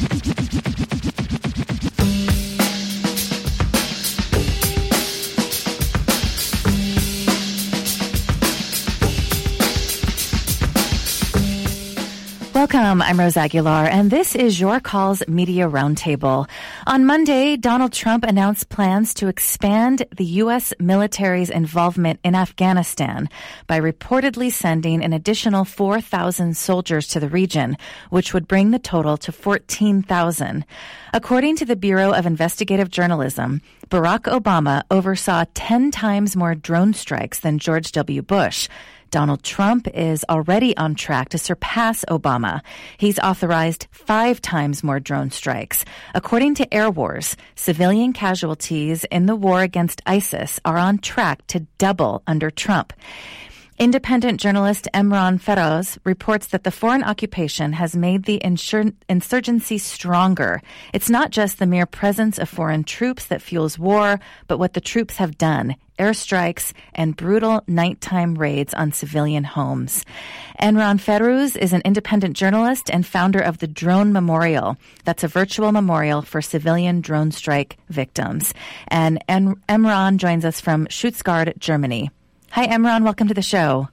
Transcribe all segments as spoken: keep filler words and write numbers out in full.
Welcome. I'm Rose Aguilar, and this is Your Calls Media Roundtable. On Monday, Donald Trump announced plans to expand the U S military's involvement in Afghanistan by reportedly sending an additional four thousand soldiers to the region, which would bring the total to fourteen thousand. According to the Bureau of Investigative Journalism, Barack Obama oversaw ten times more drone strikes than George W. Bush. Donald Trump is already on track to surpass Obama. He's authorized five times more drone strikes. According to Air Wars, civilian casualties in the war against ISIS are on track to double under Trump. Independent journalist Emran Feroz reports that the foreign occupation has made the insur- insurgency stronger. It's not just the mere presence of foreign troops that fuels war, but what the troops have done: airstrikes and brutal nighttime raids on civilian homes. Emran Feroz is an independent journalist and founder of the Drone Memorial. That's a virtual memorial for civilian drone strike victims. And em- Emran joins us from Stuttgart, Germany. Hi, Emran. Welcome to the show.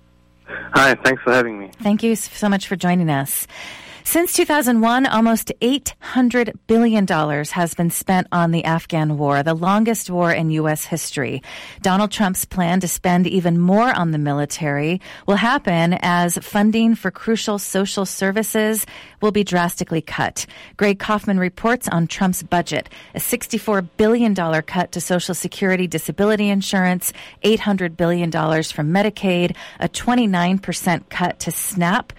Hi. Thanks for having me. Thank you so much for joining us. Since two thousand one, almost eight hundred billion dollars has been spent on the Afghan war, the longest war in U S history. Donald Trump's plan to spend even more on the military will happen as funding for crucial social services will be drastically cut. Greg Kaufman reports on Trump's budget: a sixty-four billion dollars cut to Social Security disability insurance, eight hundred billion dollars from Medicaid, a twenty-nine percent cut to SNAP.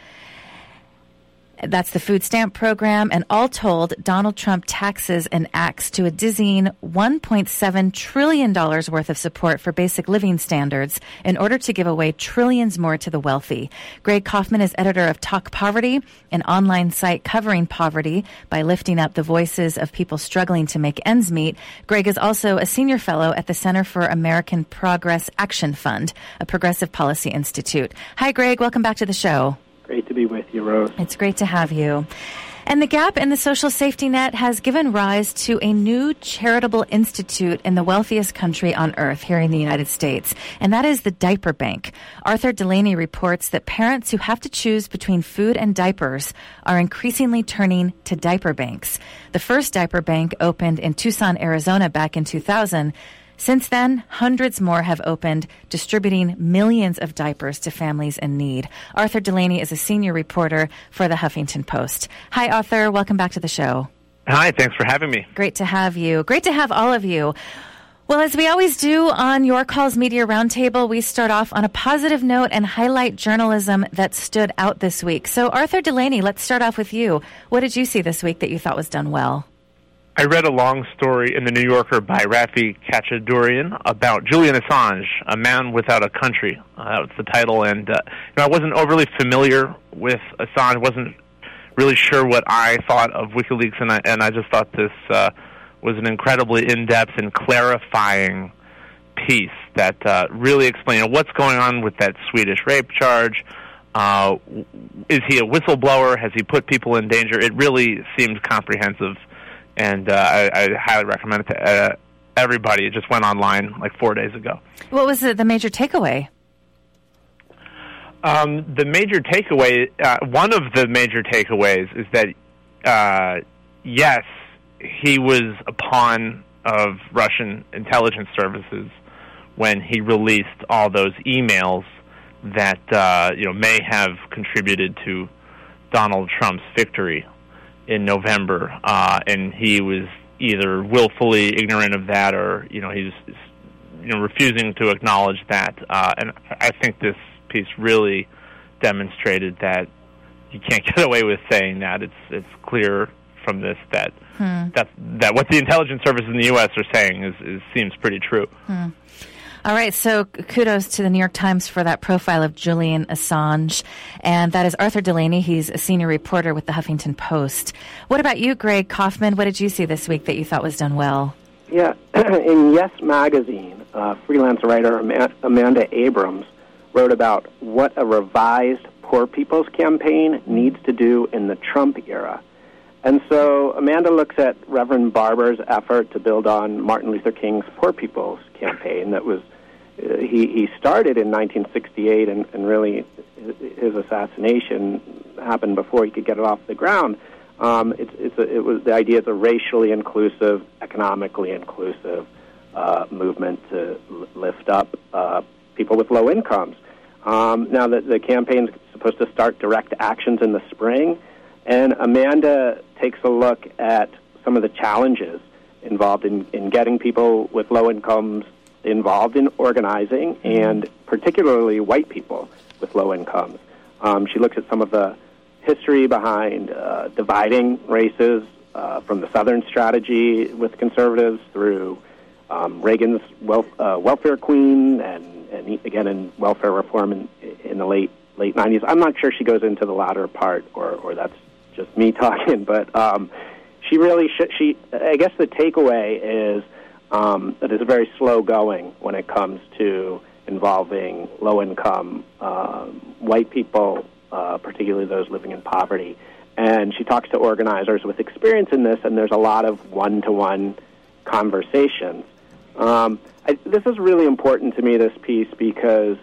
That's the food stamp program. And all told, Donald Trump taxes and acts to a dizzying one point seven trillion dollars worth of support for basic living standards in order to give away trillions more to the wealthy. Greg Kaufman is editor of Talk Poverty, an online site covering poverty by lifting up the voices of people struggling to make ends meet. Greg is also a senior fellow at the Center for American Progress Action Fund, a progressive policy institute. Hi, Greg. Welcome back to the show. Great to be with you, Rose. It's great to have you. And the gap in the social safety net has given rise to a new charitable institute in the wealthiest country on earth here in the United States, and that is the Diaper Bank. Arthur Delaney reports that parents who have to choose between food and diapers are increasingly turning to diaper banks. The first diaper bank opened in Tucson, Arizona back in two thousand. Since then, hundreds more have opened, distributing millions of diapers to families in need. Arthur Delaney is a senior reporter for the Huffington Post. Hi, Arthur. Welcome back to the show. Hi. Thanks for having me. Great to have you. Great to have all of you. Well, as we always do on Your Calls Media Roundtable, we start off on a positive note and highlight journalism that stood out this week. So, Arthur Delaney, let's start off with you. What did you see this week that you thought was done well? I read a long story in The New Yorker by Rafi Khatchadurian about Julian Assange, A Man Without a Country. Uh, that was the title, and uh, you know, I wasn't overly familiar with Assange, wasn't really sure what I thought of WikiLeaks, and I, and I just thought this uh, was an incredibly in-depth and clarifying piece that uh, really explained what's going on with that Swedish rape charge. Uh, is he a whistleblower? Has he put people in danger? It really seemed comprehensive. And uh, I, I highly recommend it to uh, everybody. It just went online like four days ago. What was the, the major takeaway? Um, the major takeaway, uh, one of the major takeaways is that, uh, yes, he was a pawn of Russian intelligence services when he released all those emails that uh, you know may have contributed to Donald Trump's victory in November, uh, and he was either willfully ignorant of that, or you know he's you know refusing to acknowledge that. Uh, and I think this piece really demonstrated that you can't get away with saying that. It's it's clear from this that hmm. that that what the intelligence services in the U S are saying is, is seems pretty true. Hmm. All right, so kudos to the New York Times for that profile of Julian Assange. And that is Arthur Delaney. He's a senior reporter with the Huffington Post. What about you, Greg Kaufman? What did you see this week that you thought was done well? Yeah, in Yes Magazine, uh, freelance writer Amanda Abrams wrote about what a revised Poor People's Campaign needs to do in the Trump era. And so Amanda looks at Reverend Barber's effort to build on Martin Luther King's Poor People's Campaign that was uh, he, he started in nineteen sixty-eight, and, and really his assassination happened before he could get it off the ground. Um, it's, it's a, it was the idea is a racially inclusive, economically inclusive uh, movement to l- lift up uh, people with low incomes. Um, now, the, the campaign's supposed to start direct actions in the spring, and Amanda takes a look at some of the challenges involved in, in getting people with low incomes involved in organizing, and particularly white people with low incomes. Um, she looks at some of the history behind uh, dividing races uh, from the Southern strategy with conservatives through um, Reagan's wealth, uh, welfare queen, and, and again in welfare reform in, in the late late nineties. I'm not sure she goes into the latter part, or, or that's just me talking, but um, she really should, she, I guess the takeaway is um, that it's very slow going when it comes to involving low-income uh, white people, uh, particularly those living in poverty. And she talks to organizers with experience in this, and there's a lot of one-to-one conversations. Um, I, this is really important to me, this piece, because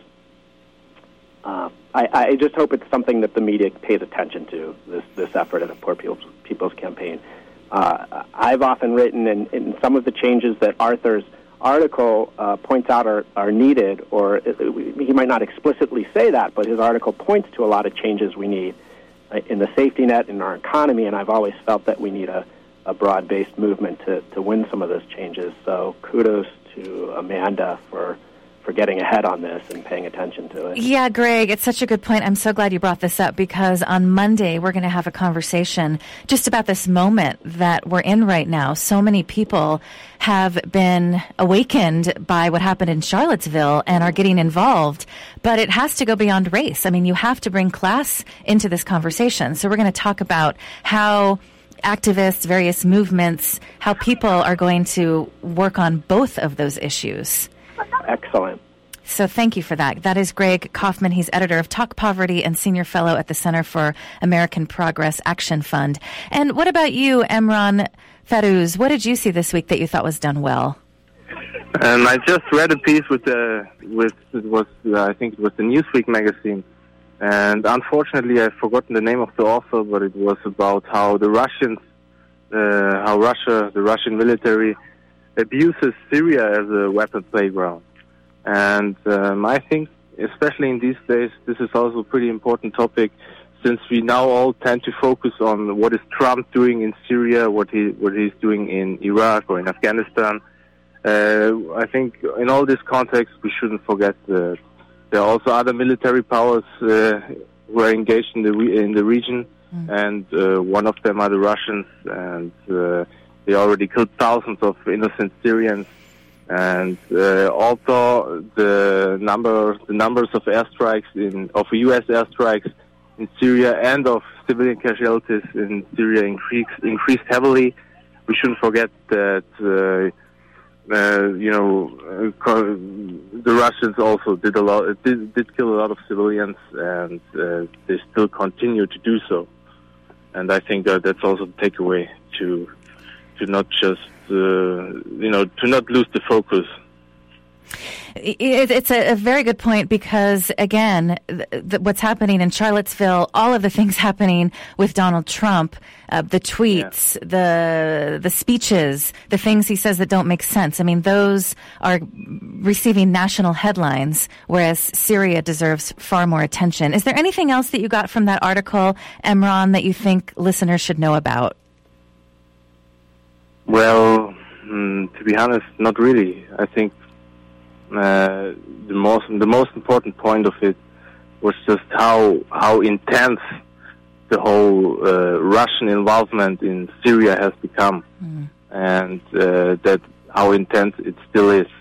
uh, I, I just hope it's something that the media pays attention to, this, this effort at a Poor People's, People's Campaign. Uh, I've often written, in, in some of the changes that Arthur's article uh, points out are, are needed, or it, it, he might not explicitly say that, but his article points to a lot of changes we need uh, in the safety net in our economy, and I've always felt that we need a, a broad-based movement to, to win some of those changes. So kudos to Amanda for for getting ahead on this and paying attention to it. Yeah, Greg, it's such a good point. I'm so glad you brought this up, because on Monday we're going to have a conversation just about this moment that we're in right now. So many people have been awakened by what happened in Charlottesville and are getting involved, but it has to go beyond race. I mean, you have to bring class into this conversation. So we're going to talk about how activists, various movements, how people are going to work on both of those issues. Excellent. So thank you for that. That is Greg Kaufman. He's editor of Talk Poverty and senior fellow at the Center for American Progress Action Fund. And what about you, Emran Farouz? What did you see this week that you thought was done well? Um, I just read a piece with the with it was uh, I think it was the Newsweek magazine, and unfortunately I've forgotten the name of the author, but it was about how the Russians, uh, how Russia, the Russian military, abuses Syria as a weapon playground. And um, I think, especially in these days, this is also a pretty important topic, since we now all tend to focus on what is Trump doing in Syria, what he what he's doing in Iraq or in Afghanistan. Uh, I think in all this context, we shouldn't forget that there are also other military powers uh, who are engaged in the re- in the region, mm. and uh, one of them are the Russians, and uh, they already killed thousands of innocent Syrians. And uh, also the number, the numbers of airstrikes in of U S airstrikes in Syria and of civilian casualties in Syria increased increased heavily. We shouldn't forget that uh, uh, you know uh, the Russians also did a lot, did, did kill a lot of civilians, and uh, they still continue to do so. And I think that that's also the takeaway to to not just. Uh, you know, to not lose the focus. It, it's a, a very good point, because, again, th- th- what's happening in Charlottesville, all of the things happening with Donald Trump, uh, the tweets, yeah. the the speeches, the things he says that don't make sense. I mean, those are receiving national headlines, whereas Syria deserves far more attention. Is there anything else that you got from that article, Emran, that you think listeners should know about? Well, mm, to be honest, not really. I think uh, the most the most important point of it was just how how intense the whole uh, Russian involvement in Syria has become, mm. and uh, that how intense it still is.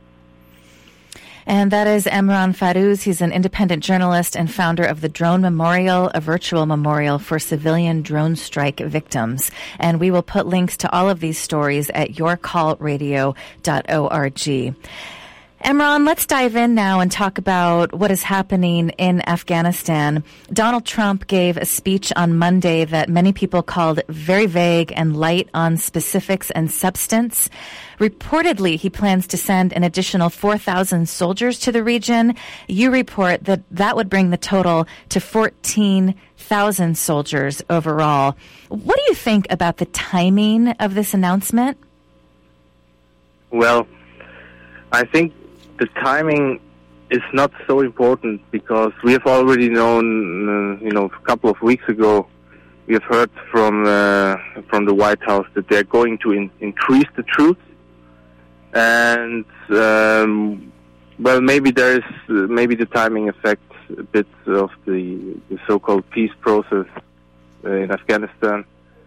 And that is Emran Farouz. He's an independent journalist and founder of the Drone Memorial, a virtual memorial for civilian drone strike victims. And we will put links to all of these stories at your call radio dot org. Emron, let's dive in now and talk about what is happening in Afghanistan. Donald Trump gave a speech on Monday that many people called very vague and light on specifics and substance. Reportedly, he plans to send an additional four thousand soldiers to the region. You report that that would bring the total to fourteen thousand soldiers overall. What do you think about the timing of this announcement? Well, I think the timing is not so important because we have already known, uh, you know, a couple of weeks ago, we have heard from uh, from the White House that they're going to in- increase the troops, and um, well, maybe there is uh, maybe the timing affects a bit of the, the so-called peace process uh, in Afghanistan,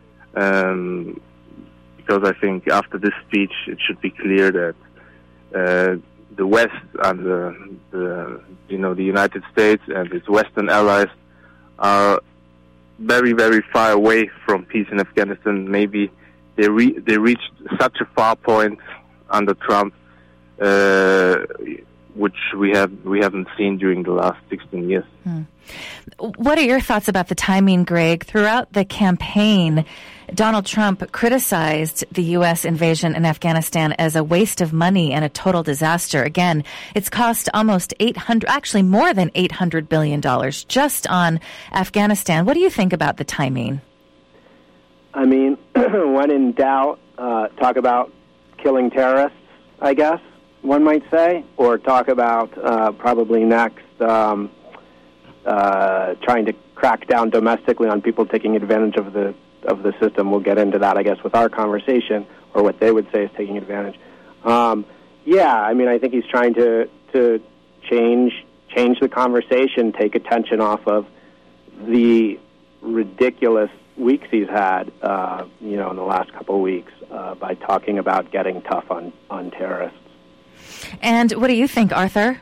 um, because I think after this speech it should be clear that. Uh, the West and the, the, you know, the United States and its Western allies are very, very far away from peace in Afghanistan. Maybe they re- they reached such a far point under Trump, uh, which we have we haven't seen during the last sixteen years. Hmm. What are your thoughts about the timing, Greg? Throughout the campaign, Donald Trump criticized the U S invasion in Afghanistan as a waste of money and a total disaster. Again, it's cost almost eight hundred, actually more than eight hundred billion dollars just on Afghanistan. What do you think about the timing? I mean, when in doubt, uh, talk about killing terrorists, I guess one might say, or talk about uh, probably next um, uh, trying to crack down domestically on people taking advantage of the of the system. We'll get into that, I guess, with our conversation, or what they would say is taking advantage. Um, yeah, I mean, I think he's trying to to change change the conversation, take attention off of the ridiculous weeks he's had, uh, you know, in the last couple of weeks uh, by talking about getting tough on, on terrorists. And what do you think, Arthur?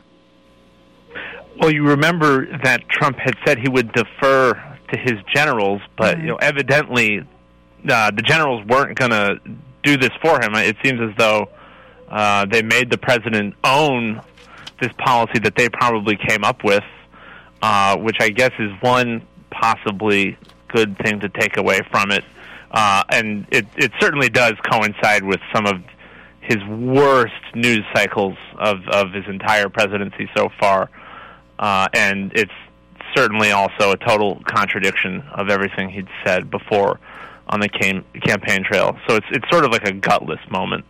Well, you remember that Trump had said he would defer to his generals, but mm-hmm. you know, evidently uh, the generals weren't going to do this for him. It seems as though uh, they made the president own this policy that they probably came up with, uh, which I guess is one possibly good thing to take away from it. Uh, and it, it certainly does coincide with some of his worst news cycles of, of his entire presidency so far. Uh, and it's certainly also a total contradiction of everything he'd said before on the cam- campaign trail. So it's it's sort of like a gutless moment.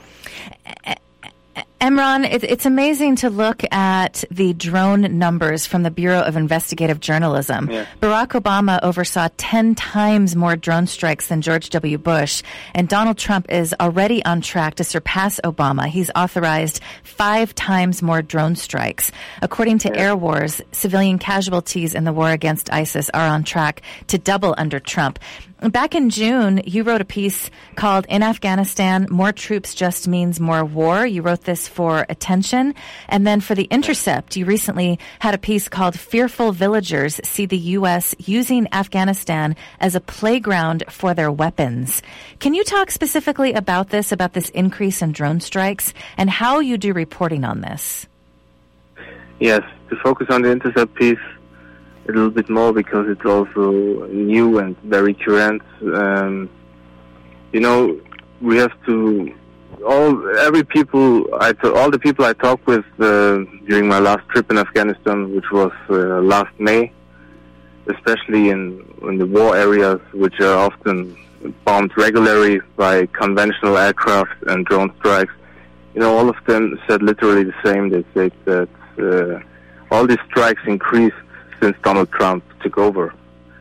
Emron, it's amazing to look at the drone numbers from the Bureau of Investigative Journalism. Yeah. Barack Obama oversaw ten times more drone strikes than George W. Bush, and Donald Trump is already on track to surpass Obama. He's authorized five times more drone strikes. According to Air Wars, civilian casualties in the war against ISIS are on track to double under Trump. Back in June, you wrote a piece called In Afghanistan, More Troops Just Means More War. You wrote this for Attention. And then for The Intercept, you recently had a piece called Fearful Villagers See the U S Using Afghanistan as a Playground for Their Weapons. Can you talk specifically about this, about this increase in drone strikes, and how you do reporting on this? Yes, to focus on the Intercept piece a little bit more because it's also new and very current. Um, you know, we have to all every people I t- all the people I talked with uh, during my last trip in Afghanistan, which was uh, last May, especially in in the war areas, which are often bombed regularly by conventional aircraft and drone strikes. You know, all of them said literally the same. They said that uh, all these strikes increased since Donald Trump took over.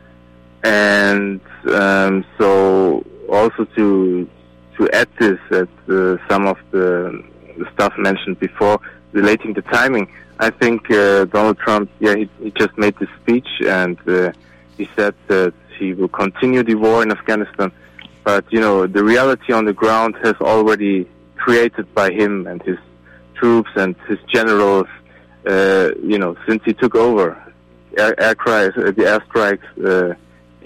And um, so also to to add this, at uh, some of the, the stuff mentioned before relating to timing, I think uh, Donald Trump, yeah, he, he just made this speech and uh, he said that he will continue the war in Afghanistan. But, you know, the reality on the ground has already created by him and his troops and his generals, uh, you know, since he took over. Air, air cries, uh, the airstrikes uh,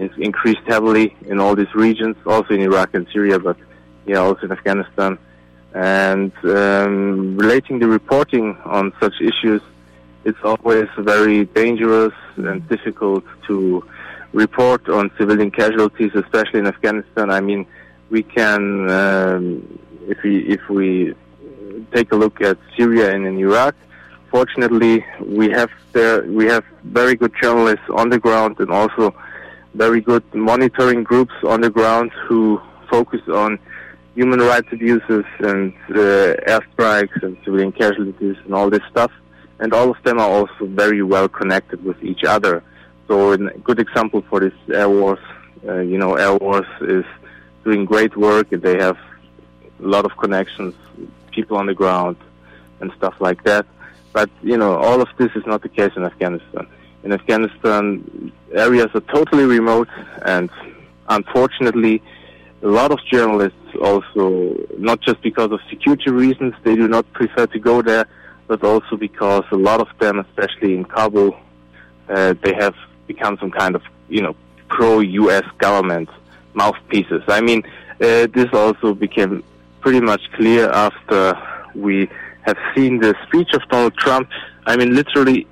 increased heavily in all these regions, also in Iraq and Syria, but yeah, also in Afghanistan. And um, relating the reporting on such issues, it's always very dangerous and difficult to report on civilian casualties, especially in Afghanistan. I mean, we can, um, if we if we take a look at Syria and in Iraq, fortunately, we have there we have very good journalists on the ground and also very good monitoring groups on the ground who focus on human rights abuses and uh, airstrikes and civilian casualties and all this stuff. And all of them are also very well connected with each other. So a good example for this Air Wars, uh, you know, Air Wars is doing great work, and they have a lot of connections, people on the ground and stuff like that. But, you know, all of this is not the case in Afghanistan. In Afghanistan, areas are totally remote, and unfortunately, a lot of journalists also, not just because of security reasons, they do not prefer to go there, but also because a lot of them, especially in Kabul, uh, they have become some kind of, you know, pro-U S government mouthpieces. I mean, uh, this also became pretty much clear after we have seen the speech of Donald Trump. I mean, literally,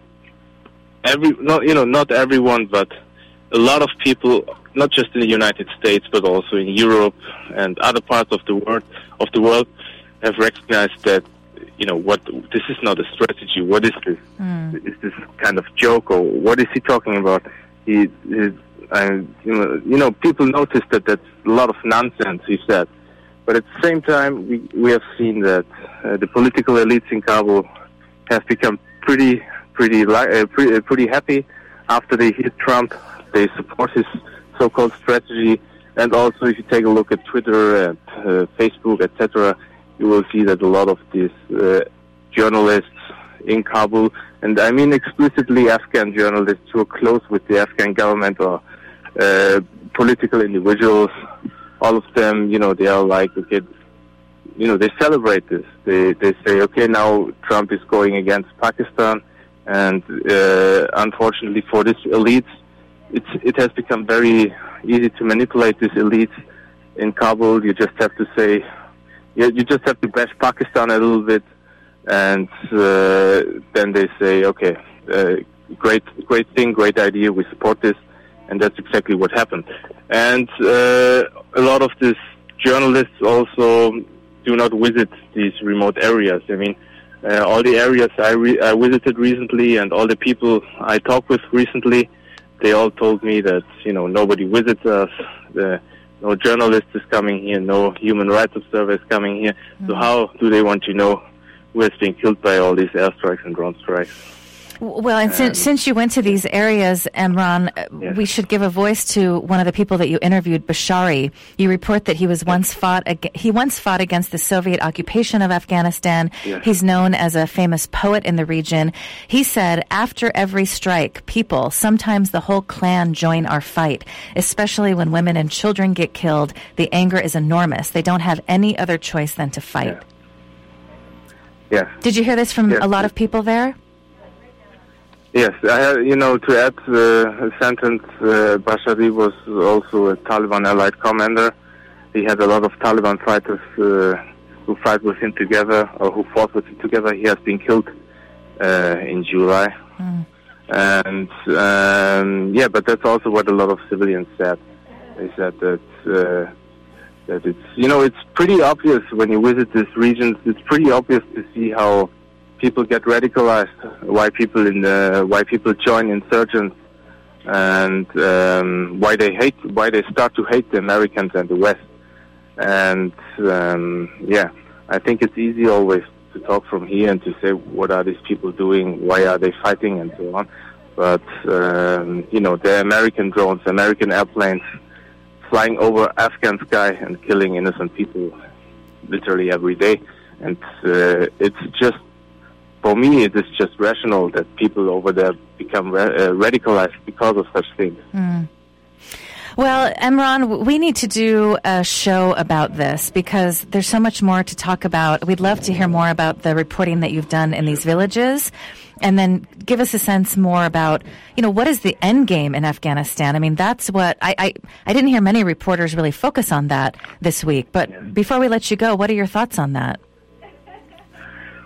every, not, you know, not everyone, but a lot of people, not just in the United States, but also in Europe and other parts of the world, of the world, have recognized that, you know, what, this is not a strategy. What is this? Mm. Is this kind of joke, or what is he talking about? He, he uh, you know, you know, people notice that that's a lot of nonsense, he said. But at the same time, we, we have seen that uh, the political elites in Kabul have become pretty, pretty, uh, pretty, uh, pretty happy after they hit Trump. They support his so-called strategy. And also, if you take a look at Twitter and uh, Facebook, et cetera, you will see that a lot of these uh, journalists in Kabul, and I mean explicitly Afghan journalists who are close with the Afghan government or uh, political individuals, all of them, you know, they are like, okay, you know, they celebrate this. They they say, okay, now Trump is going against Pakistan, and uh, unfortunately for this elite, it's, it has become very easy to manipulate these elites in Kabul. You just have to say, you, you just have to bash Pakistan a little bit, and uh, then they say, okay, uh, great, great thing, great idea, we support this, and that's exactly what happened. And uh, a lot of these journalists also do not visit these remote areas. I mean, uh, all the areas I, re- I visited recently and all the people I talked with recently, they all told me that, you know, nobody visits us, the, no journalist is coming here, no human rights observer is coming here. Mm-hmm. So how do they want to know who has been killed by all these airstrikes and drone strikes? Well, and since, since you went to these areas, Emran, yes. we should give a voice to one of the people that you interviewed, Bashari. You report that he was once fought ag- he once fought against the Soviet occupation of Afghanistan. Yes. He's known as a famous poet in the region. He said, after every strike, people, sometimes the whole clan, join our fight. Especially when women and children get killed, the anger is enormous. They don't have any other choice than to fight. Yes. yes. Did you hear this from yes. a lot of people there? Yes, I have, you know, to add uh, a sentence, uh, Bashari was also a Taliban allied commander. He had a lot of Taliban fighters uh, who fight with him together, or who fought with him together. He has been killed uh, in July. Mm. And, um, yeah, but that's also what a lot of civilians said. They said that, uh, that it's, you know, it's pretty obvious when you visit these regions, it's pretty obvious to see how people get radicalized, why people in the, why people join insurgents, and um, why they hate, why they start to hate the Americans and the West. And um, yeah, I think it's easy always to talk from here and to say what are these people doing, why are they fighting, and so on. But um, you know, the American drones, American airplanes flying over Afghan sky and killing innocent people literally every day, and uh, it's just. For me, it is just rational that people over there become ra- uh, radicalized because of such things. Mm. Well, Emran, we need to do a show about this because there's so much more to talk about. We'd love to hear more about the reporting that you've done in these villages, and then give us a sense more about, you know, what is the end game in Afghanistan? I mean, that's what I, I, I didn't hear many reporters really focus on that this week. But before we let you go, what are your thoughts on that?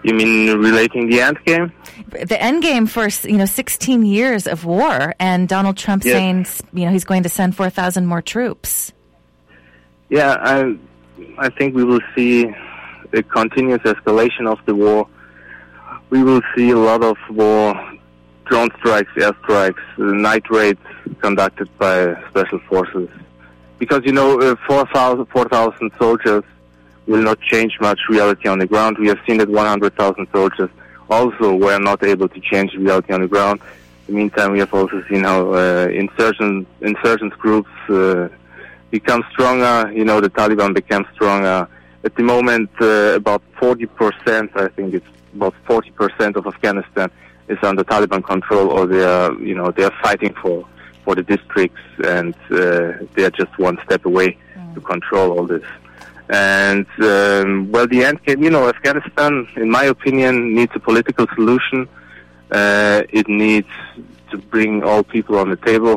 You mean relating the end game? The end game for, you know, sixteen years of war, and Donald Trump yes. saying, you know, he's going to send four thousand more troops. Yeah, I, I think we will see a continuous escalation of the war. We will see a lot of war, drone strikes, airstrikes, night raids conducted by special forces. Because, you know, uh, four thousand soldiers will not change much reality on the ground. We have seen that one hundred thousand soldiers also were not able to change reality on the ground. In the meantime, we have also seen how uh, insurgent, insurgent groups uh, become stronger. You know, the Taliban became stronger. At the moment, uh, about forty percent, I think it's about forty percent of Afghanistan is under Taliban control, or they are, you know, they are fighting for, for the districts, and uh, they are just one step away mm. to control all this. And, um, well, the end game, you know, Afghanistan, in my opinion, needs a political solution. Uh, it needs to bring all people on the table.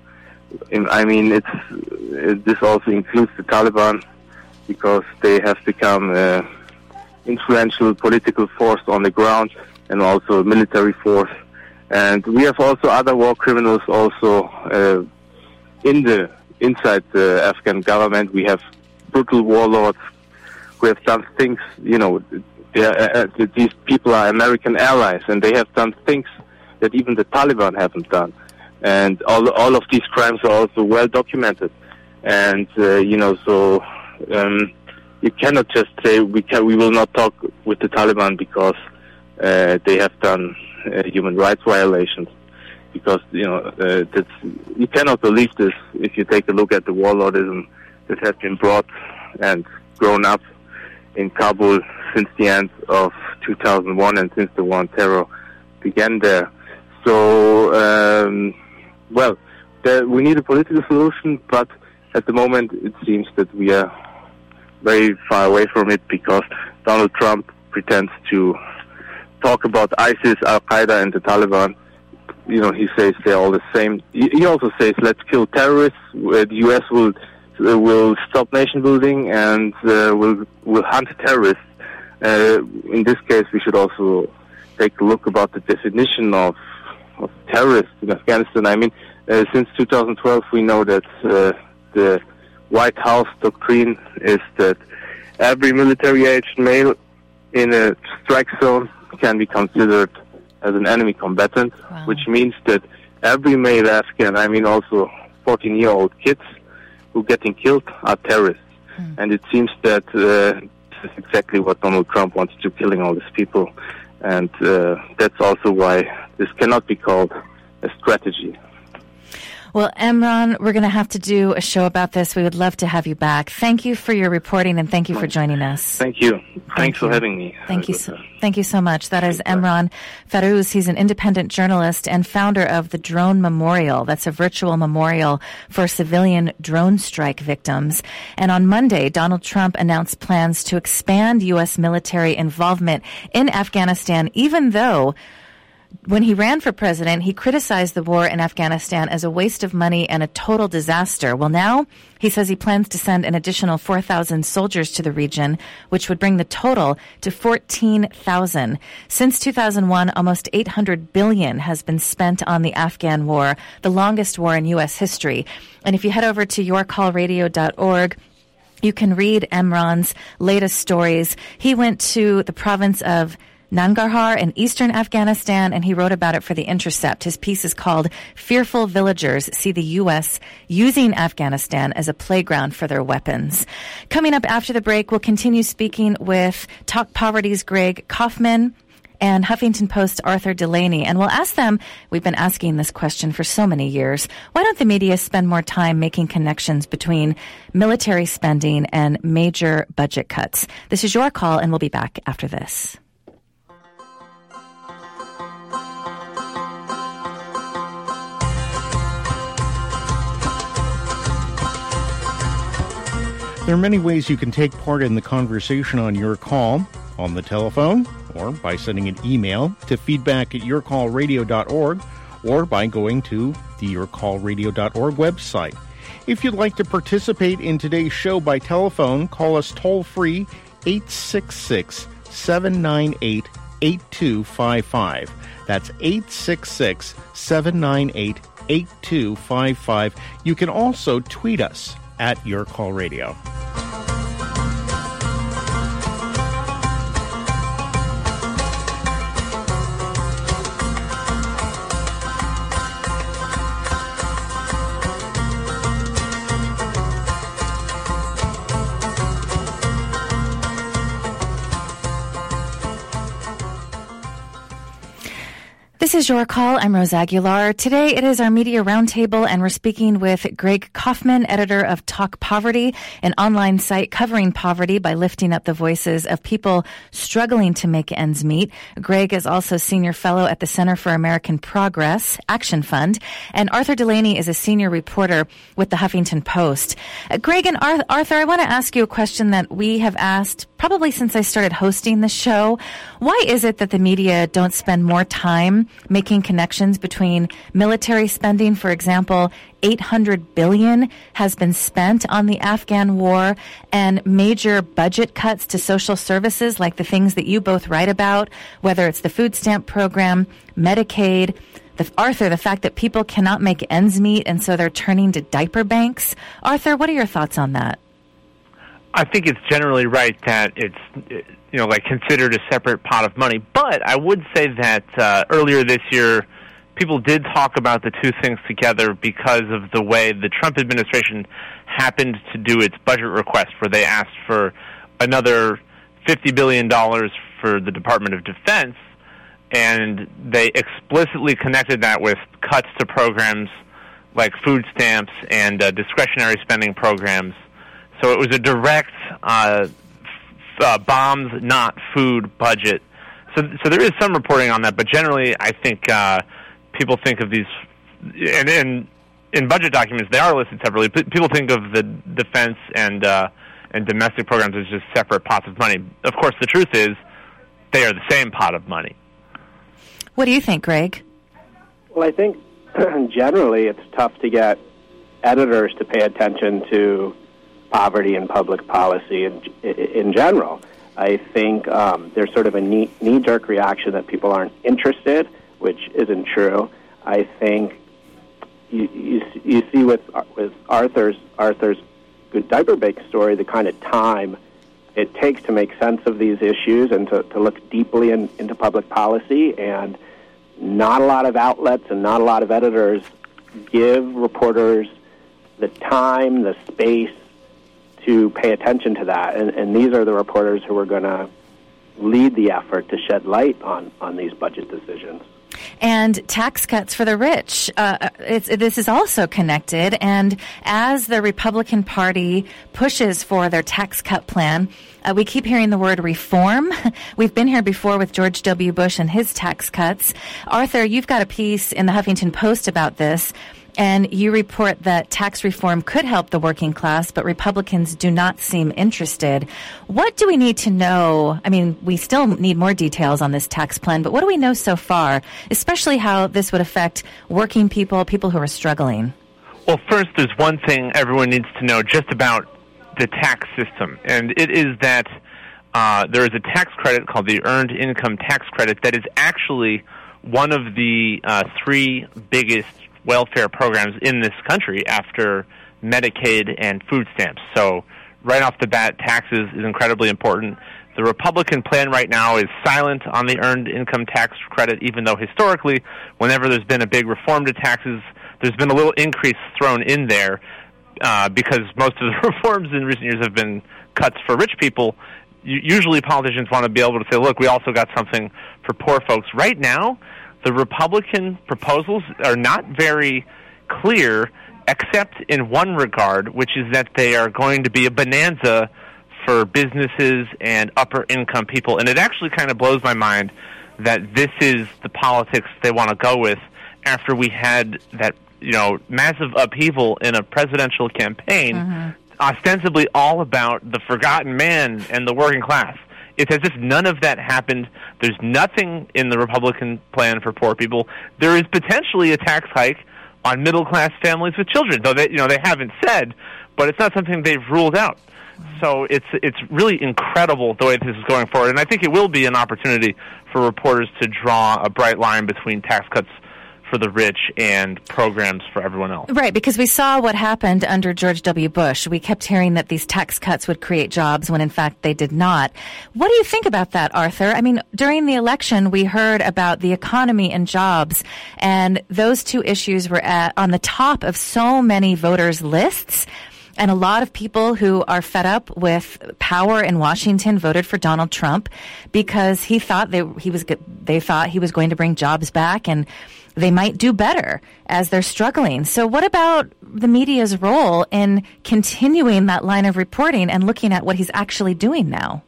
I mean, it's it, this also includes the Taliban, because they have become an influential political force on the ground and also a military force. And we have also other war criminals also uh, in the inside the Afghan government. We have brutal warlords who have done things, you know, uh, these people are American allies, and they have done things that even the Taliban haven't done. And all all of these crimes are also well documented. And, uh, you know, so um, you cannot just say we can, we will not talk with the Taliban because uh, they have done uh, human rights violations. Because, you know, uh, that's, you cannot believe this if you take a look at the warlordism that has been brought and grown up in Kabul since the end of two thousand one and since the war on terror began there. So, um, well, there, we need a political solution, but at the moment it seems that we are very far away from it, because Donald Trump pretends to talk about ISIS, Al-Qaeda, and the Taliban. You know, he says they're all the same. He also says, let's kill terrorists. The U S will uh, will stop nation building and uh, will will hunt terrorists. Uh, in this case, we should also take a look about the definition of, of terrorists in Afghanistan. I mean, uh, since two thousand twelve, we know that uh, the White House doctrine is that every military-aged male in a strike zone can be considered as an enemy combatant, wow. which means that every male Afghan, I mean also fourteen-year-old kids who are getting killed, are terrorists. Hmm. And it seems that uh, this is exactly what Donald Trump wants to do, killing all these people. And uh, that's also why this cannot be called a strategy. Well, Emran, we're going to have to do a show about this. We would love to have you back. Thank you for your reporting, and thank you for joining us. Thank you. Thanks thank for you. having me. Thank you so, thank you so much. That is Emran Farouz. He's an independent journalist and founder of the Drone Memorial. That's a virtual memorial for civilian drone strike victims. And on Monday, Donald Trump announced plans to expand U S military involvement in Afghanistan, even though when he ran for president, he criticized the war in Afghanistan as a waste of money and a total disaster. Well, now he says he plans to send an additional four thousand soldiers to the region, which would bring the total to fourteen thousand. Since two thousand one, almost eight hundred billion dollars has been spent on the Afghan war, the longest war in U S history. And if you head over to your call radio dot org, you can read Emran's latest stories. He went to the province of Nangarhar in eastern Afghanistan, and he wrote about it for The Intercept. His piece is called Fearful Villagers See the U S Using Afghanistan as a Playground for Their Weapons. Coming up after the break, we'll continue speaking with Talk Poverty's Greg Kaufman and Huffington Post's Arthur Delaney. And we'll ask them, we've been asking this question for so many years, why don't the media spend more time making connections between military spending and major budget cuts? This is Your Call, and we'll be back after this. There are many ways you can take part in the conversation on Your Call, on the telephone, or by sending an email to feedback at your call radio dot org, or by going to the your call radio dot org website. If you'd like to participate in today's show by telephone, call us toll-free eight six six, seven nine eight, eight two five five. That's eight six six, seven nine eight, eight two five five. You can also tweet us at Your Call Radio. This is Your Call. I'm Rose Aguilar. Today it is our Media Roundtable, and we're speaking with Greg Kaufman, editor of Talk Poverty, an online site covering poverty by lifting up the voices of people struggling to make ends meet. Greg is also senior fellow at the Center for American Progress Action Fund, and Arthur Delaney is a senior reporter with the Huffington Post. Uh, Greg and Ar- Arthur, I want to ask you a question that we have asked probably since I started hosting the show. Why is it that the media don't spend more time making connections between military spending? For example, eight hundred billion dollars has been spent on the Afghan war, and major budget cuts to social services like the things that you both write about, whether it's the food stamp program, Medicaid. The, Arthur, the fact that people cannot make ends meet and so they're turning to diaper banks. Arthur, what are your thoughts on that? I think it's generally right that it's, you know, like considered a separate pot of money. But I would say that uh, earlier this year, people did talk about the two things together because of the way the Trump administration happened to do its budget request, where they asked for another fifty billion dollars for the Department of Defense, and they explicitly connected that with cuts to programs like food stamps and uh, discretionary spending programs. So it was a direct uh, f- uh, bombs, not food budget. So, so there is some reporting on that, but generally, I think uh, people think of these, and in in budget documents they are listed separately. P- people think of the defense and uh, and domestic programs as just separate pots of money. Of course, the truth is they are the same pot of money. What do you think, Greg? Well, I think generally it's tough to get editors to pay attention to poverty and public policy in, in general. I think um, there's sort of a knee, knee-jerk reaction that people aren't interested, which isn't true. I think you, you, you see with with Arthur's Arthur's Good Diaper Bank story the kind of time it takes to make sense of these issues and to, to look deeply in, into public policy, and not a lot of outlets and not a lot of editors give reporters the time, the space, to pay attention to that, and, and these are the reporters who are going to lead the effort to shed light on, on these budget decisions. And tax cuts for the rich. Uh, it's, this is also connected, and as the Republican Party pushes for their tax cut plan, uh, we keep hearing the word reform. We've been here before with George W. Bush and his tax cuts. Arthur, you've got a piece in the Huffington Post about this, and you report that tax reform could help the working class, but Republicans do not seem interested. What do we need to know? I mean, we still need more details on this tax plan, but what do we know so far, especially how this would affect working people, people who are struggling? Well, first, there's one thing everyone needs to know just about the tax system, and it is that uh, there is a tax credit called the Earned Income Tax Credit that is actually one of the uh, three biggest welfare programs in this country after Medicaid and food stamps. So right off the bat, taxes is incredibly important. The Republican plan right now is silent on the Earned Income Tax Credit, even though historically, whenever there's been a big reform to taxes, there's been a little increase thrown in there uh, because most of the reforms in recent years have been cuts for rich people. Usually politicians want to be able to say, look, we also got something for poor folks. Right now, the Republican proposals are not very clear, except in one regard, which is that they are going to be a bonanza for businesses and upper-income people. And it actually kind of blows my mind that this is the politics they want to go with after we had that, you know, massive upheaval in a presidential campaign, mm-hmm. ostensibly all about the forgotten man and the working class. It's as if none of that happened. There's nothing in the Republican plan for poor people. There is potentially a tax hike on middle-class families with children, though they, you know, they haven't said, but it's not something they've ruled out. So it's it's really incredible the way this is going forward, and I think it will be an opportunity for reporters to draw a bright line between tax cuts for the rich and programs for everyone else. Right, because we saw what happened under George W. Bush. We kept hearing that these tax cuts would create jobs when in fact they did not. What do you think about that, Arthur? I mean, during the election, we heard about the economy and jobs, and those two issues were at, on the top of so many voters' lists. And a lot of people who are fed up with power in Washington voted for Donald Trump because he thought they he was they thought he was going to bring jobs back, and they might do better as they're struggling. So what about the media's role in continuing that line of reporting and looking at what he's actually doing now?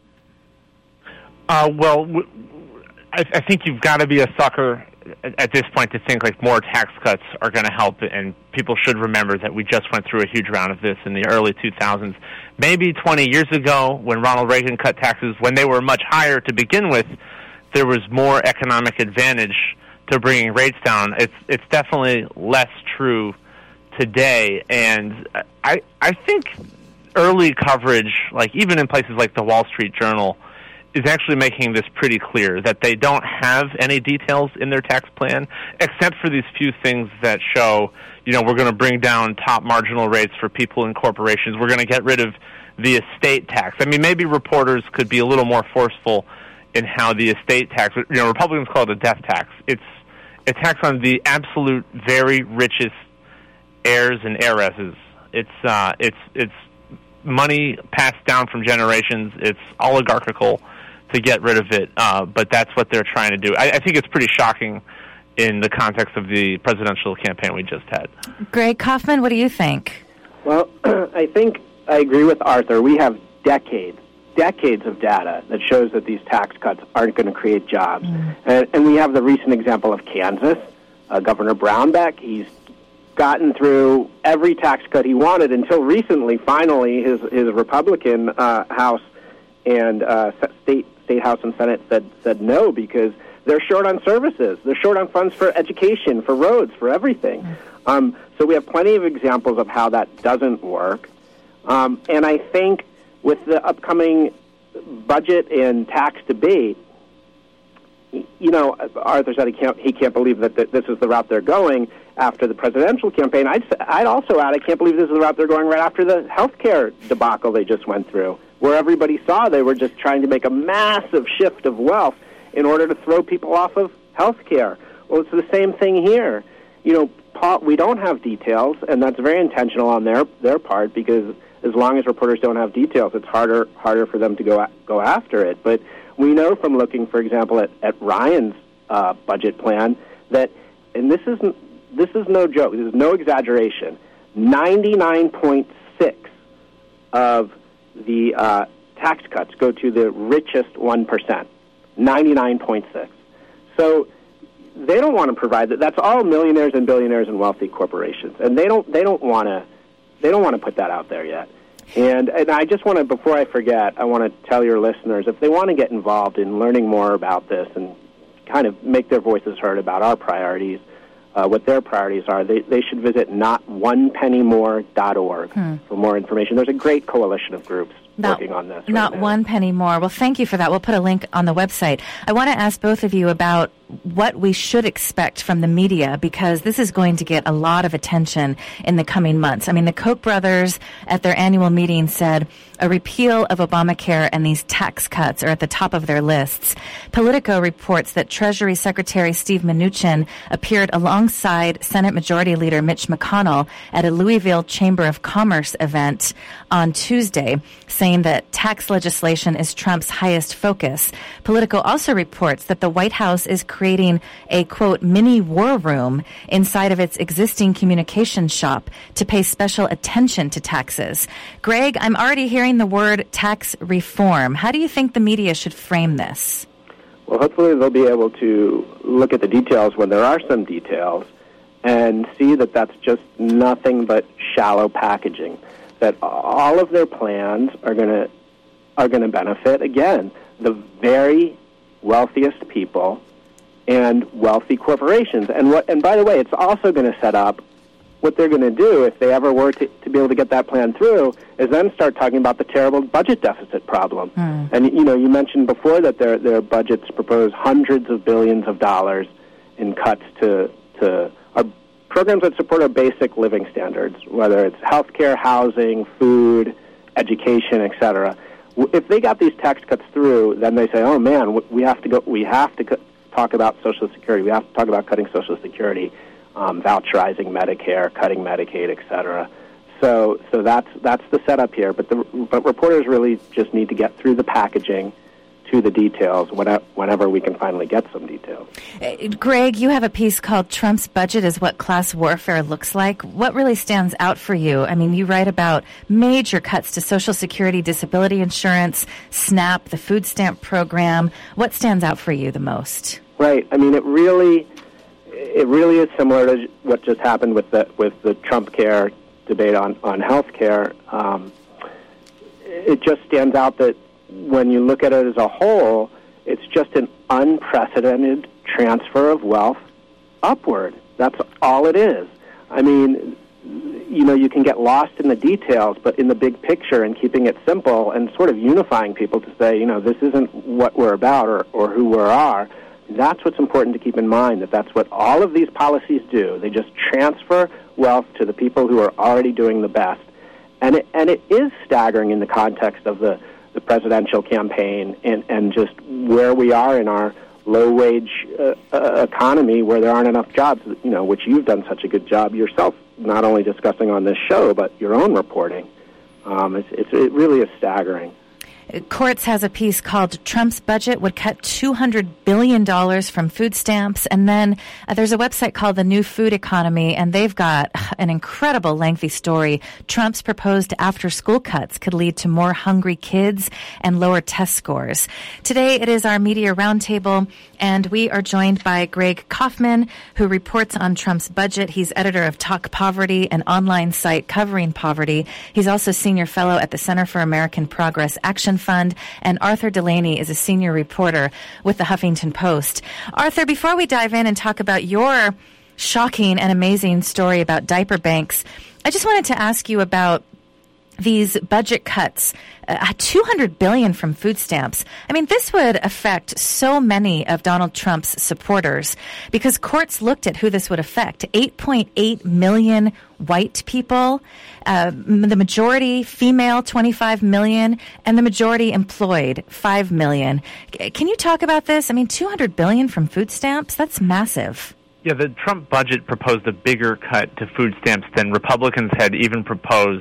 Uh, well, w- I, I think you've got to be a sucker at this point to think like more tax cuts are going to help, and people should remember that we just went through a huge round of this in the early two thousands. Maybe twenty years ago, when Ronald Reagan cut taxes when they were much higher to begin with, there was more economic advantage to bringing rates down. It's it's definitely less true today, and I I think early coverage, like even in places like the Wall Street Journal, is actually making this pretty clear that they don't have any details in their tax plan, except for these few things that show, you know, we're going to bring down top marginal rates for people in corporations. We're going to get rid of the estate tax. I mean, maybe reporters could be a little more forceful in how the estate tax, you know, Republicans call it a death tax. It's a tax on the absolute very richest heirs and heiresses. It's uh, it's it's money passed down from generations. It's oligarchical to get rid of it, uh, but that's what they're trying to do. I, I think it's pretty shocking in the context of the presidential campaign we just had. Greg Kaufman, what do you think? Well, I think I agree with Arthur. We have decades, decades of data that shows that these tax cuts aren't going to create jobs. Mm. And, and we have the recent example of Kansas. Uh, Governor Brownback, he's gotten through every tax cut he wanted until recently, finally, his, his Republican uh, House and uh, state State House and Senate said said no because they're short on services. They're short on funds for education, for roads, for everything. Um, so we have plenty of examples of how that doesn't work. Um, and I think with the upcoming budget and tax debate, you know, Arthur said he can't he can't believe that, that this is the route they're going after the presidential campaign. I'd I'd also add I can't believe this is the route they're going right after the health care debacle they just went through, where everybody saw they were just trying to make a massive shift of wealth in order to throw people off of health care. Well, it's the same thing here. You know, Paul, we don't have details, and that's very intentional on their their part, because as long as reporters don't have details, it's harder harder for them to go a, go after it. But we know from looking, for example, at, at Ryan's uh, budget plan that, and this is this is no joke, this is no exaggeration, ninety-nine point six of the uh, tax cuts go to the richest one percent, ninety-nine point six. So they don't want to provide that. That's all millionaires and billionaires and wealthy corporations, and they don't they don't want to they don't want to put that out there yet. And and I just want to, before I forget, I want to tell your listeners, if they want to get involved in learning more about this and kind of make their voices heard about our priorities, uh, what their priorities are, they, they should visit not one penny more dot org hmm. for more information. There's a great coalition of groups not, working on this. Not right one penny more. Well, thank you for that. We'll put a link on the website. I want to ask both of you about what we should expect from the media, because this is going to get a lot of attention in the coming months. I mean, the Koch brothers at their annual meeting said a repeal of Obamacare and these tax cuts are at the top of their lists. Politico reports that Treasury Secretary Steve Mnuchin appeared alongside Senate Majority Leader Mitch McConnell at a Louisville Chamber of Commerce event on Tuesday, saying that tax legislation is Trump's highest focus. Politico also reports that the White House is creating a, quote, mini war room inside of its existing communications shop to pay special attention to taxes. Greg, I'm already hearing the word tax reform. How do you think the media should frame this? Well, hopefully they'll be able to look at the details when there are some details and see that that's just nothing but shallow packaging, that all of their plans are going to are going to benefit, again, the very wealthiest people and wealthy corporations. And what? And by the way, it's also going to set up what they're going to do, if they ever were to, to be able to get that plan through, is then start talking about the terrible budget deficit problem. Mm. And, you know, you mentioned before that their their budgets propose hundreds of billions of dollars in cuts to to our programs that support our basic living standards, whether it's healthcare, housing, food, education, et cetera. If they got these tax cuts through, then they say, "Oh man, we have to go. We have to co- talk about Social Security. We have to talk about cutting Social Security, um, voucherizing Medicare, cutting Medicaid, et cetera" So, so that's that's the setup here. But the but reporters really just need to get through the packaging to the details whenever we can finally get some details. Uh, Greg, you have a piece called Trump's Budget is What Class Warfare Looks Like. What really stands out for you? I mean, you write about major cuts to Social Security, disability insurance, SNAP, the food stamp program. What stands out for you the most? Right. I mean, it really it really is similar to what just happened with the with the Trump care debate on, on health care. Um, it just stands out that when you look at it as a whole, it's just an unprecedented transfer of wealth upward. That's all it is. I mean, you know, you can get lost in the details, but in the big picture and keeping it simple and sort of unifying people to say, you know, this isn't what we're about or, or who we are, that's what's important to keep in mind, that that's what all of these policies do. They just transfer wealth to the people who are already doing the best. And it, and it is staggering in the context of the the presidential campaign and, and just where we are in our low-wage uh, uh, economy where there aren't enough jobs, you know, which you've done such a good job yourself, not only discussing on this show, but your own reporting. Um, it's, it's, it really is staggering. Quartz has a piece called Trump's Budget Would Cut two hundred billion dollars from food stamps. And then uh, there's a website called The New Food Economy, and they've got an incredible lengthy story. Trump's proposed after-school cuts could lead to more hungry kids and lower test scores. Today it is our Media Roundtable, and we are joined by Greg Kaufman, who reports on Trump's budget. He's editor of Talk Poverty, an online site covering poverty. He's also senior fellow at the Center for American Progress Action Fund, and Arthur Delaney is a senior reporter with the Huffington Post. Arthur, before we dive in and talk about your shocking and amazing story about diaper banks, I just wanted to ask you about these budget cuts, uh, two hundred billion dollars from food stamps. I mean, this would affect so many of Donald Trump's supporters because courts looked at who this would affect. eight point eight million white people, uh, the majority female, twenty-five million, and the majority employed, five million. Can you talk about this? I mean, two hundred billion dollars from food stamps, that's massive. Yeah, the Trump budget proposed a bigger cut to food stamps than Republicans had even proposed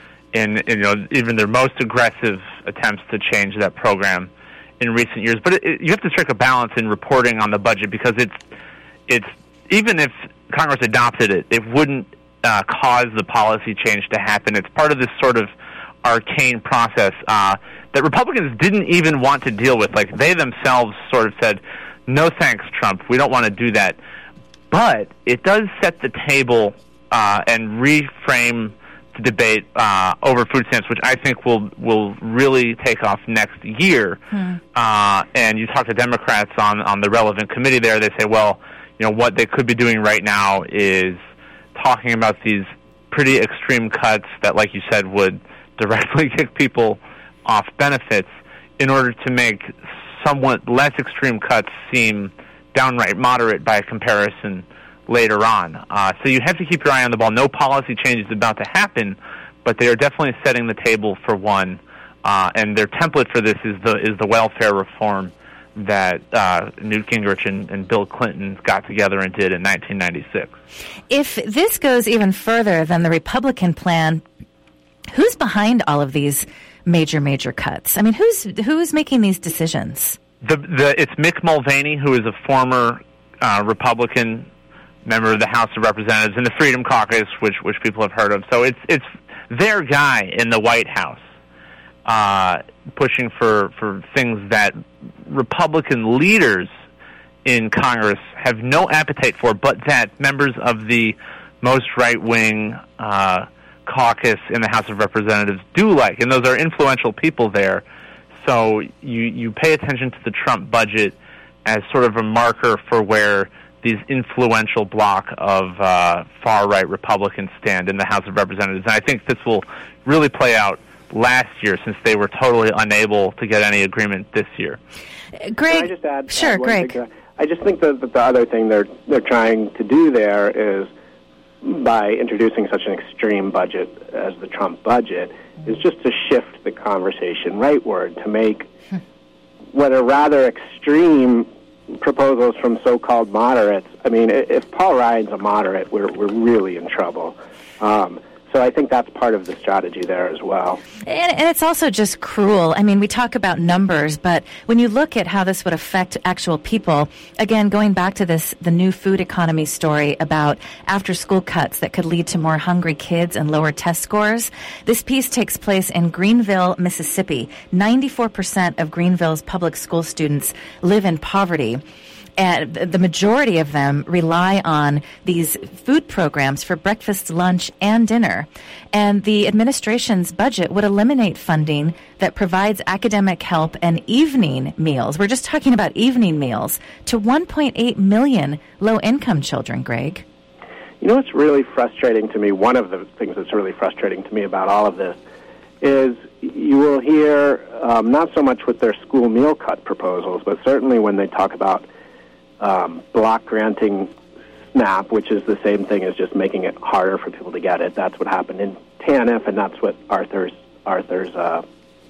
in, you know, even their most aggressive attempts to change that program in recent years. But it, it, you have to strike a balance in reporting on the budget because it's it's even if Congress adopted it, it wouldn't uh, cause the policy change to happen. It's part of this sort of arcane process uh, that Republicans didn't even want to deal with. Like, they themselves sort of said, "No thanks, Trump. We don't want to do that." But it does set the table uh, and reframe the debate uh, over food stamps, which I think will will really take off next year. Hmm. Uh, and you talk to Democrats on, on the relevant committee there, they say, well, you know, what they could be doing right now is talking about these pretty extreme cuts that, like you said, would directly kick people off benefits in order to make somewhat less extreme cuts seem downright moderate by comparison later on. Uh, so you have to keep your eye on the ball. No policy change is about to happen, but they are definitely setting the table for one. Uh, and their template for this is the is the welfare reform that uh, Newt Gingrich and, and Bill Clinton got together and did in nineteen ninety-six. If this goes even further than the Republican plan, who's behind all of these major, major cuts? I mean, who's who's making these decisions? The, the, it's Mick Mulvaney, who is a former uh, Republican member of the House of Representatives in the Freedom Caucus, which which people have heard of. So it's it's their guy in the White House uh, pushing for, for things that Republican leaders in Congress have no appetite for, but that members of the most right-wing uh, caucus in the House of Representatives do like. And those are influential people there. So you, you pay attention to the Trump budget as sort of a marker for where these influential bloc of uh, far-right Republicans stand in the House of Representatives. And I think this will really play out last year, since they were totally unable to get any agreement this year. Greg, Can I just add, sure, add one Greg. thing? I just think that the other thing they're they're trying to do there is, by introducing such an extreme budget as the Trump budget, is just to shift the conversation rightward, to make what are rather extreme proposals from so-called moderates. I mean, if Paul Ryan's a moderate, we're we're really in trouble. Um, So I think that's part of the strategy there as well. And, and it's also just cruel. I mean, we talk about numbers, but when you look at how this would affect actual people, again, going back to this, the new food economy story about after-school cuts that could lead to more hungry kids and lower test scores, this piece takes place in Greenville, Mississippi. ninety-four percent of Greenville's public school students live in poverty. And the majority of them rely on these food programs for breakfast, lunch, and dinner. And the administration's budget would eliminate funding that provides academic help and evening meals. We're just talking about evening meals to one point eight million low-income children, Greg. You know what's really frustrating to me, one of the things that's really frustrating to me about all of this, is you will hear, um, not so much with their school meal cut proposals, but certainly when they talk about Um, block granting SNAP, which is the same thing as just making it harder for people to get it. That's what happened in TANF, and that's what Arthur's Arthur's uh,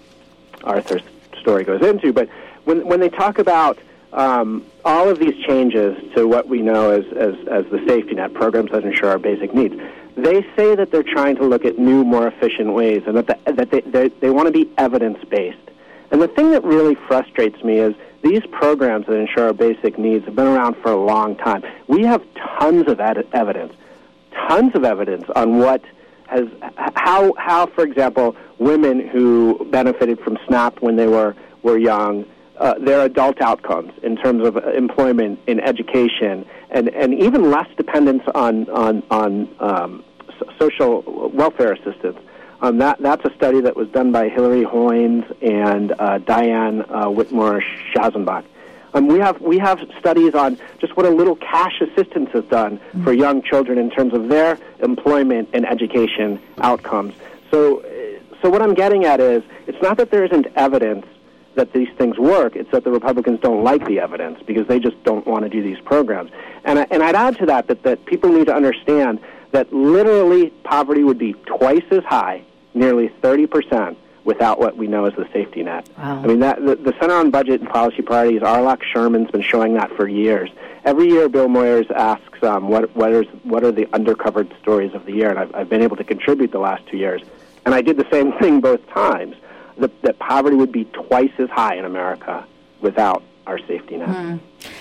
Arthur's story goes into. But when when they talk about um, all of these changes to what we know as, as as the safety net programs that ensure our basic needs, they say that they're trying to look at new, more efficient ways, and that the, that they they, they want to be evidence based. And the thing that really frustrates me is these programs that ensure our basic needs have been around for a long time. We have tons of ed- evidence, tons of evidence on what has, how, how, for example, women who benefited from SNAP when they were, were young, uh, their adult outcomes in terms of employment, in education, and, and even less dependence on, on, on um, social welfare assistance. Um, that, that's a study that was done by Hillary Hoynes and uh, Diane uh, Whitmore-Schazenbach. Um, we have we have studies on just what a little cash assistance has done mm-hmm. for young children in terms of their employment and education outcomes. So, so what I'm getting at is, it's not that there isn't evidence that these things work, it's that the Republicans don't like the evidence because they just don't want to do these programs. And, I, and I'd add to that, that that people need to understand that literally poverty would be twice as high, nearly thirty percent, without what we know as the safety net. Wow. I mean, that the, the Center on Budget and Policy Priorities, Arlok Sherman's been showing that for years. Every year, Bill Moyers asks, um, what, what, is, what are the undercovered stories of the year? And I've, I've been able to contribute the last two years. And I did the same thing both times, that, that poverty would be twice as high in America without our safety net. Mm.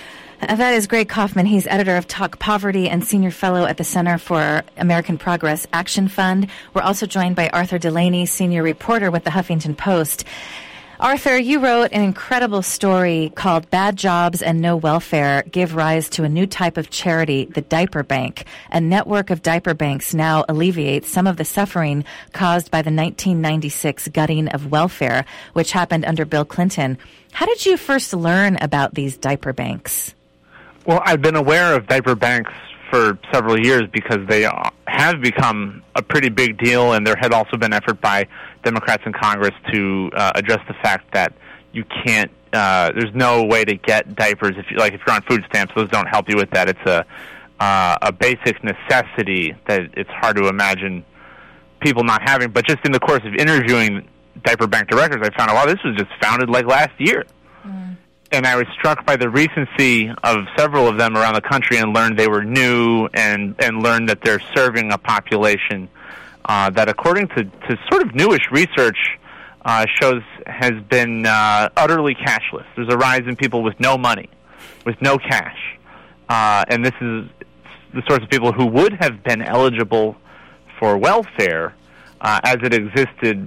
That is Greg Kaufman. He's editor of Talk Poverty and senior fellow at the Center for American Progress Action Fund. We're also joined by Arthur Delaney, senior reporter with the Huffington Post. Arthur, you wrote an incredible story called Bad Jobs and No Welfare Give Rise to a New Type of Charity, the Diaper Bank. A network of diaper banks now alleviates some of the suffering caused by the nineteen ninety-six gutting of welfare, which happened under Bill Clinton. How did you first learn about these diaper banks? Well, I've been aware of diaper banks for several years because they have become a pretty big deal, and there had also been effort by Democrats in Congress to uh, address the fact that you can't, uh, there's no way to get diapers. If you, like if you're on food stamps, those don't help you with that. It's a, uh, a basic necessity that it's hard to imagine people not having. But just in the course of interviewing diaper bank directors, I found out, wow, this was just founded like last year. Mm. And I was struck by the recency of several of them around the country and learned they were new and, and learned that they're serving a population uh, that, according to, to sort of newish research, uh, shows has been uh, utterly cashless. There's a rise in people with no money, with no cash. Uh, and this is the sorts of people who would have been eligible for welfare uh, as it existed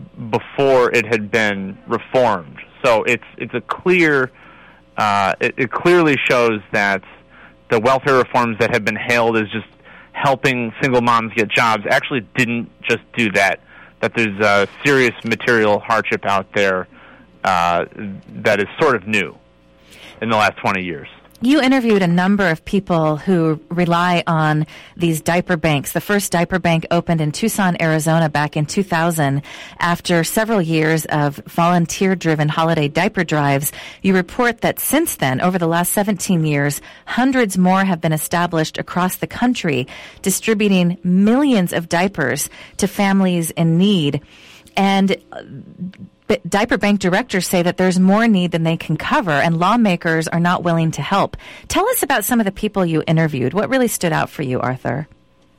before it had been reformed. So it's it's a clear, uh, it, it clearly shows that the welfare reforms that have been hailed as just helping single moms get jobs actually didn't just do that, that there's a serious material hardship out there uh, that is sort of new in the last twenty years. You interviewed a number of people who rely on these diaper banks. The first diaper bank opened in Tucson, Arizona back in two thousand. After several years of volunteer-driven holiday diaper drives, you report that since then, over the last seventeen years, hundreds more have been established across the country, distributing millions of diapers to families in need. And But diaper bank directors say that there's more need than they can cover, and lawmakers are not willing to help. Tell us about some of the people you interviewed. What really stood out for you, Arthur?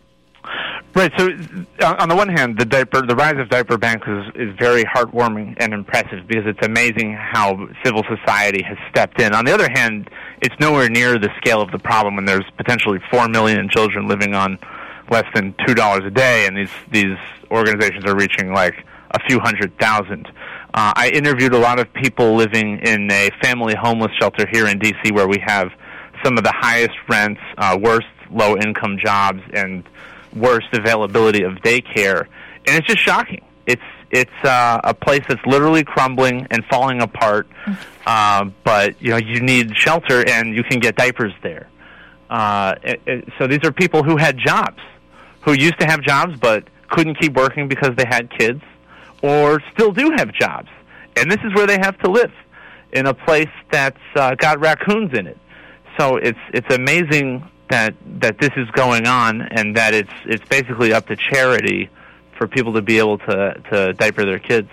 Right. So, on the one hand, the diaper, the rise of diaper banks is, is very heartwarming and impressive because it's amazing how civil society has stepped in. On the other hand, it's nowhere near the scale of the problem when there's potentially four million children living on less than two dollars a day, and these these organizations are reaching like a few hundred thousand. Uh, I interviewed a lot of people living in a family homeless shelter here in D C where we have some of the highest rents, uh, worst low-income jobs, and worst availability of daycare. And it's just shocking. It's it's uh, a place that's literally crumbling and falling apart, uh, but you know you need shelter and you can get diapers there. Uh, it, it, so these are people who had jobs, who used to have jobs but couldn't keep working because they had kids, or still do have jobs. And this is where they have to live, in a place that's uh, got raccoons in it. So it's it's amazing that that this is going on, and that it's it's basically up to charity for people to be able to, to diaper their kids.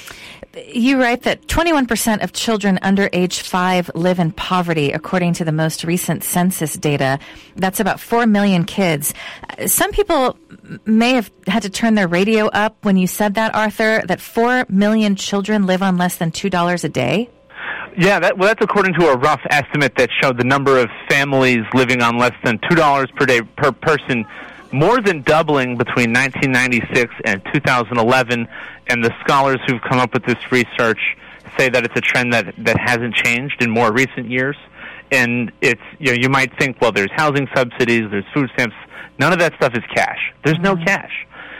You write that twenty-one percent of children under age five live in poverty, according to the most recent census data. That's about four million kids. Some people may have had to turn their radio up when you said that, Arthur, that four million children live on less than two dollars a day. Yeah, that, well, that's according to a rough estimate that showed the number of families living on less than two dollars per day per person, more than doubling between nineteen ninety-six and two thousand eleven. And the scholars who've come up with this research say that it's a trend that, that hasn't changed in more recent years. And it's, you know, you might think, well, there's housing subsidies, there's food stamps. None of that stuff is cash. There's no cash.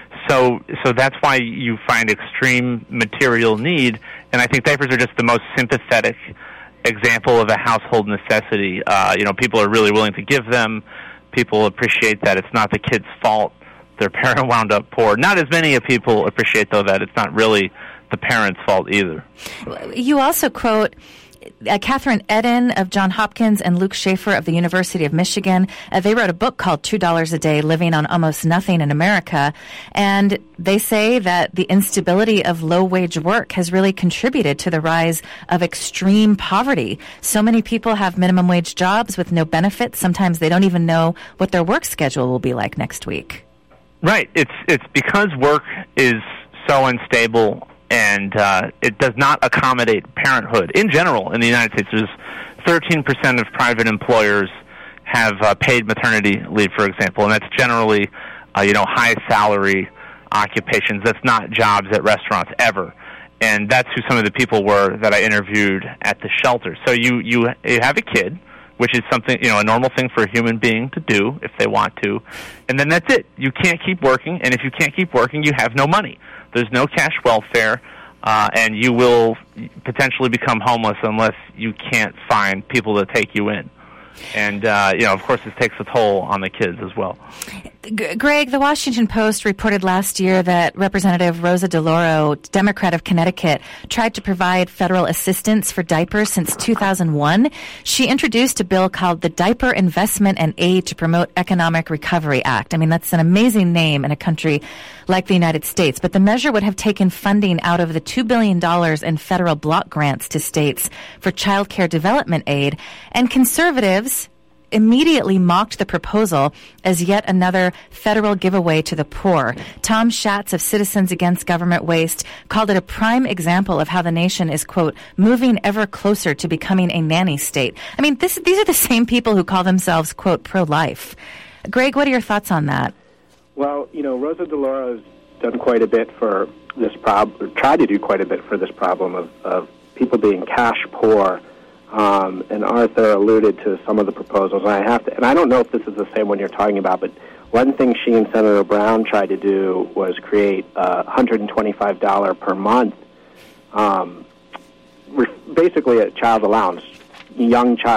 So so that's why you find extreme material need. And I think diapers are just the most sympathetic example of a household necessity. Uh, you know, people are really willing to give them. People appreciate that it's not the kid's fault their parent wound up poor. Not as many people appreciate, though, that it's not really the parent's fault either. You also quote uh, Catherine Eden of Johns Hopkins and Luke Schaefer of the University of Michigan. Uh, they wrote a book called two dollars a Day, Living on Almost Nothing in America. And they say that the instability of low-wage work has really contributed to the rise of extreme poverty. So many people have minimum wage jobs with no benefits. Sometimes they don't even know what their work schedule will be like next week. Right. It's it's because work is so unstable and uh, it does not accommodate parenthood. In general, in the United States, there's thirteen percent of private employers have uh, paid maternity leave, for example, and that's generally, uh, you know, high salary occupations. That's not jobs at restaurants ever. And that's who some of the people were that I interviewed at the shelter. So you, you, you have a kid, which is something, you know, a normal thing for a human being to do if they want to. And then that's it. You can't keep working, and if you can't keep working, you have no money. There's no cash welfare, uh, and you will potentially become homeless unless you can't find people to take you in. And, uh, you know, of course, this takes a toll on the kids as well. G- Greg, the Washington Post reported last year that Representative Rosa DeLauro, Democrat of Connecticut, tried to provide federal assistance for diapers since two thousand one. She introduced a bill called the Diaper Investment and Aid to Promote Economic Recovery Act. I mean, that's an amazing name in a country like the United States. But the measure would have taken funding out of the two billion dollars in federal block grants to states for child care development aid. And conservatives immediately mocked the proposal as yet another federal giveaway to the poor. Tom Schatz of Citizens Against Government Waste called it a prime example of how the nation is, quote, moving ever closer to becoming a nanny state. I mean, this, these are the same people who call themselves, quote, pro-life. Greg, what are your thoughts on that? Well, you know, Rosa DeLauro has done quite a bit for this problem, tried to do quite a bit for this problem of, of people being cash poor. Um, and Arthur alluded to some of the proposals. And I have to, and I don't know if this is the same one you're talking about, but one thing she and Senator Brown tried to do was create a one hundred twenty-five dollars per month, um, basically a child allowance, young child,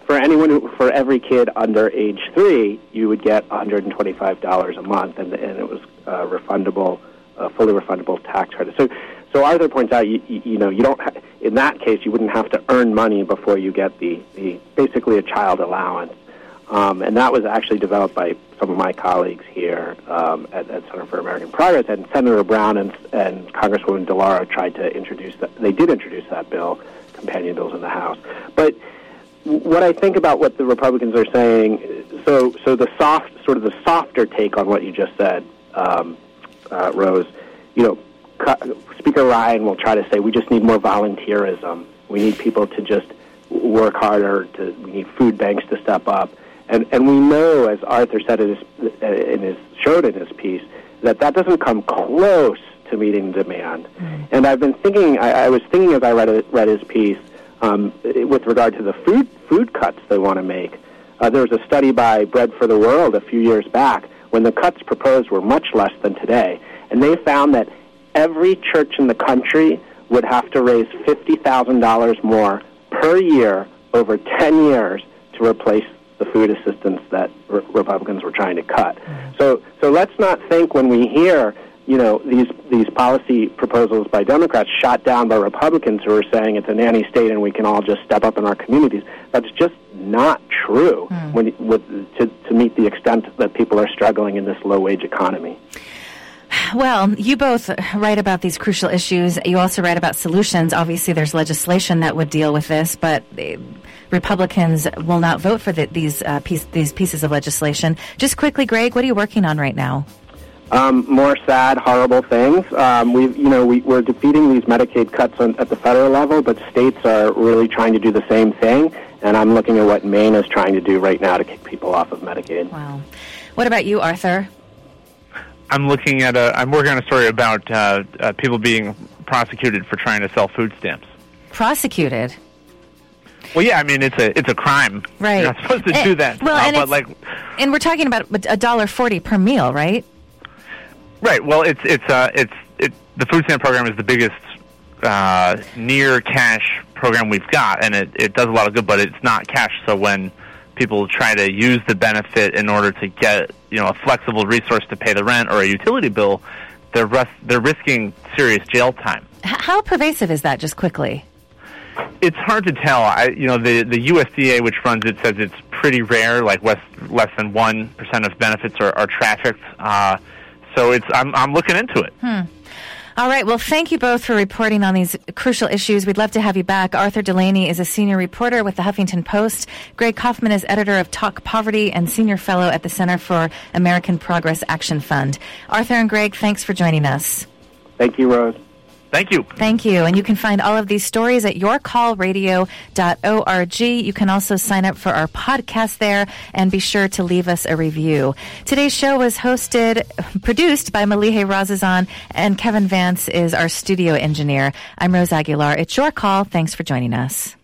for anyone who, for every kid under age three, you would get one hundred twenty-five dollars a month, and and it was uh, refundable, uh, fully refundable tax credit. So, so Arthur points out, you, you, you know, you don't ha- in that case you wouldn't have to earn money before you get the, the basically a child allowance, um, and that was actually developed by some of my colleagues here um, at, at Center for American Progress, and Senator Brown and, and Congresswoman DeLauro tried to introduce that. They did introduce that bill, companion bills in the House. But what I think about what the Republicans are saying, so so the soft, sort of the softer take on what you just said, um, uh, Rose, you know, Speaker Ryan will try to say we just need more volunteerism. We need people to just work harder. To we need food banks to step up. And and we know, as Arthur said in his, in his showed in his piece, that that doesn't come close to meeting demand. Mm-hmm. And I've been thinking, I, I was thinking as I read it, read his piece, um, with regard to the food food cuts they want to make. Uh, there was a study by Bread for the World a few years back when the cuts proposed were much less than today, and they found that every church in the country would have to raise fifty thousand dollars more per year over ten years to replace the food assistance that re- Republicans were trying to cut. Mm-hmm. So, so let's not think when we hear, you know, these these policy proposals by Democrats shot down by Republicans who are saying it's a nanny state and we can all just step up in our communities. That's just not true mm. when with, to, to meet the extent that people are struggling in this low-wage economy. Well, you both write about these crucial issues. You also write about solutions. Obviously, there's legislation that would deal with this, but Republicans will not vote for the, these uh, piece, these pieces of legislation. Just quickly, Greg, what are you working on right now? Um, more sad, horrible things. Um, we, you know, we, we're defeating these Medicaid cuts on, at the federal level, but states are really trying to do the same thing. And I'm looking at what Maine is trying to do right now to kick people off of Medicaid. Wow. What about you, Arthur? I'm looking at a. I'm working on a story about uh, uh, people being prosecuted for trying to sell food stamps. Prosecuted? Well, yeah. I mean, it's a it's a crime. Right. You're not supposed to and, do that. Well, uh, and but like, and we're talking about a dollar forty per meal, right? Right. Well, it's it's uh it's it. The food stamp program is the biggest uh, near cash program we've got, and it it does a lot of good, but it's not cash. So when people try to use the benefit in order to get, you know, a flexible resource to pay the rent or a utility bill, they're res- they're risking serious jail time. How pervasive is that, just quickly? It's hard to tell. I, you know, the the U S D A, which runs it, says it's pretty rare, like less less than one percent of benefits are, are trafficked. Uh, so it's I'm I'm looking into it. Hmm. All right. Well, thank you both for reporting on these crucial issues. We'd love to have you back. Arthur Delaney is a senior reporter with the Huffington Post. Greg Kaufman is editor of Talk Poverty and senior fellow at the Center for American Progress Action Fund. Arthur and Greg, thanks for joining us. Thank you, Rose. Thank you. Thank you. And you can find all of these stories at your call radio dot org. You can also sign up for our podcast there and be sure to leave us a review. Today's show was hosted, produced by Malihe Razazan, and Kevin Vance is our studio engineer. I'm Rose Aguilar. It's Your Call. Thanks for joining us.